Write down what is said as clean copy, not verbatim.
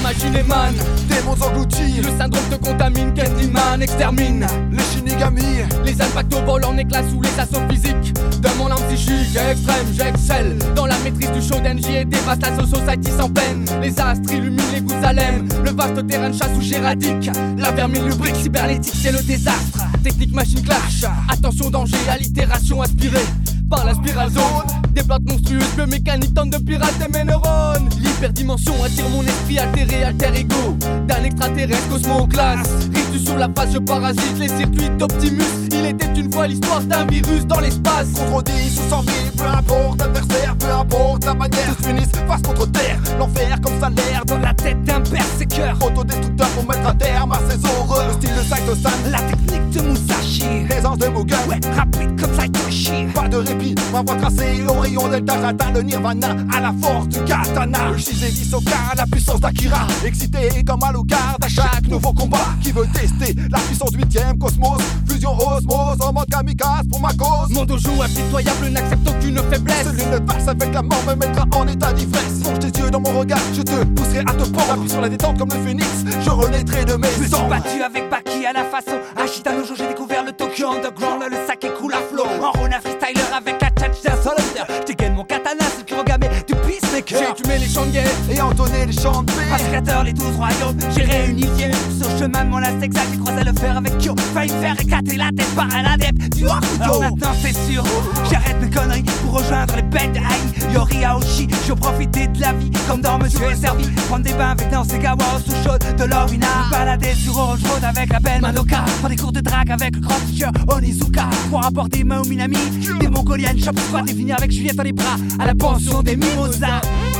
machine émane, démons engloutis, le syndrome te contamine, Candyman extermine les shinigami, les impacts au vol en éclats sous les assauts physiques de mon âme psychique extrême, j'excelle dans la maîtrise du show d'Engie et dévaste la society sans peine. Les astres illuminent les Gousalem, le vaste terrain de chasse où j'éradique la vermine lubrique cybernétique, c'est le désastre. Technique machine clash, attention danger, allitération aspirée par la spirale zone. Des plantes monstrueuses, biomécaniques tentent de pirater mes neurones. L'hyperdimension attire mon esprit altéré, alter ego d'un extraterrestre cosmo classe. Rictus sur la face, je parasite les circuits d'Optimus. Il était une fois l'histoire d'un virus dans l'espace. Contre 10 ou 100 000, peu importe l'adversaire, peu importe la manière, tous s'unissent face contre terre. L'enfer comme ça l'air dans la tête d'un berserker autodestructeur pour mettre un terme à ces horreurs. Le style de Saito-san, la technique de Musashi, l'aisance de Mugen, ouais, rapide comme Saitoshi. Pas de répit, ma voie tracée au rayon delta, j'atteins le nirvana à la force du katana. Le Shize Hisoka, la puissance d'Akira, excité comme Alucard à chaque nouveau combat. Qui veut tester la puissance du 8ème cosmos, fusion osmose en mode kamikaze pour ma cause. Mon dojo impitoyable n'accepte aucune faiblesse. Celui de passe avec la mort me mettra en état d'ivresse. Plonge tes yeux dans mon regard, je te pousserai à te pendre. Appuie sur la détente comme le phénix, je renaîtrai de mes Je me suis cendres. battu avec Baki à la façon Ashita Nojo, j'ai découvert le Tokyo Underground. Le saké coule à flot, en Rona freestyler avec la tchatcha solitaire. J'dégaine mon katana, c'est le Kurogame du Peacemaker. J'ai étumé les chants de guerre Et entonner les chants de paix. Pacificateur, les 12 royaumes, j'ai réuni Dieu. Sur le chemin de mon last exact, j'ai croisé le fer avec Kyo. Failli me faire éclater la tête par un adepte du Hakuto. Alors maintenant c'est sûr, j'arrête mes conneries pour rejoindre les bêtes de Haï. Yori Aoshi, je veux profiter de la vie comme dans Monsieur est servi. Prendre des bains avec Nansegawa au sous chaude de l'Orina. Me balader sur Orange Road avec la belle Manoka. Prendre des cours de drague avec le grand teacher Onizuka. Pour apporter Mao Minami, des mongoliennes shop squad et finir avec Juliette dans les bras à la pension des mimosas.